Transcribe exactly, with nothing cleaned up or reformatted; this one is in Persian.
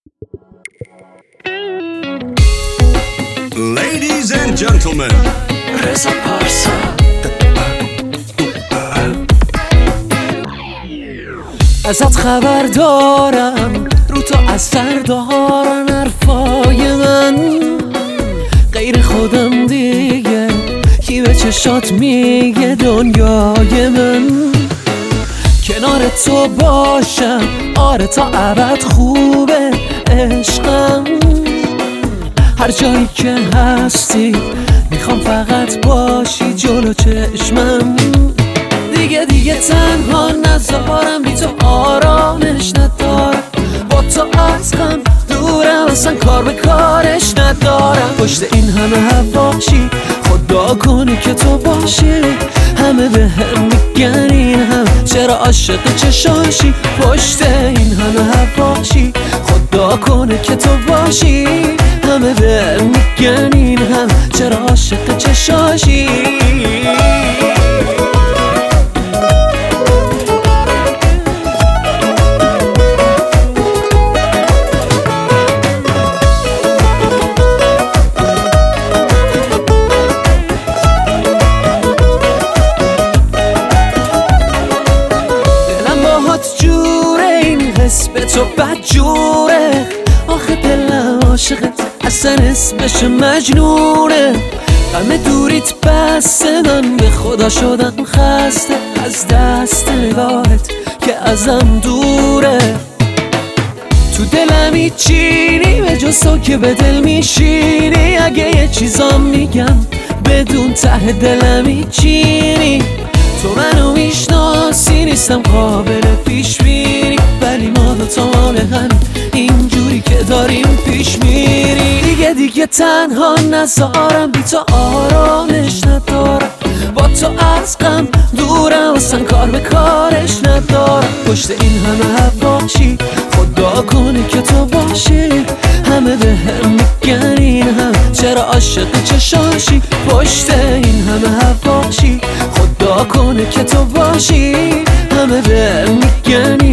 Ladies and gentlemen, رضا پارسا. ازت خبر دارم رو تو اثر دارن حرفای من، غیر خودم دیگه کی به چشات میگه دنیای من. کنار تو باشم آره تا ابد خوبه عشقم، هر جایی که هستی میخوام فقط باشی جلو چشمم. دیگه دیگه تنها نذارم، بی تو آرامش ندارم، با تو از غم دورم، اصلا کار به کارش ندارم. پشت این همه حواشی خدا کنی که تو باشی، همه به هم میگن این هم چرا عاشق چشاشی. پشت این همه حواشی خدا کنه که تو باشی، همه به هم میگن این هم چرا عاشق چشاشی. به تو بدجوره آخه دلم عاشقت اصلا اسمش مجنونه. غم دوریت بسته من به خدا شدم خسته از دست نگاهت که ازم دوره. تو دلم ایچینی به جز تو که به دل میشینی، اگه یه چیزا میگم بدون ته دلم ایچینی. تو منو میشناسی نیستم قابل پیش بینی، ولی ما دوتا مال هم اینجوری که داریم پیش میری. دیگه دیگه تنها نذارم، بی تو آرامش ندارم، با تو از غم دورم، اصلا کار به کارش ندارم. پشت این همه حواشی خدا کنه که تو باشی، همه به هم میگن این هم چرا عاشق چشاشی. پشت این همه حواشی خدا کنه که تو باشی، همه به هم میگن